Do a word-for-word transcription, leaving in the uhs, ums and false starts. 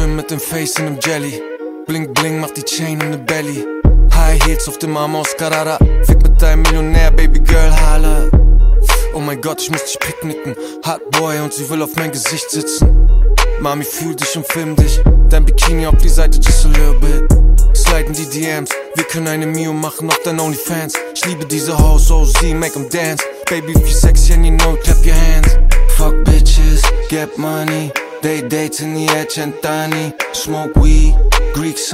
Gym mit dem Face in nem Jelly. Bling bling macht die Chain in ne Belly. High Heels auf dem Arm aus Carrara. Fick mit deinem Millionär, Baby Girl, holla. Oh mein Gott, ich muss dich picknicken. Hot Boy und sie will auf mein Gesicht sitzen. Mami, fühl dich und film dich. Dein Bikini auf die Seite, just a little bit. Sliden die D Ms, wir können eine Mio machen auf dein OnlyFans. Ich liebe diese Hoes, oh sie, make 'em dance. Baby, if you sexy and you know, clap your hands. Fuck bitches, get money. They dates in the edge and tiny. Smoke weed, Greek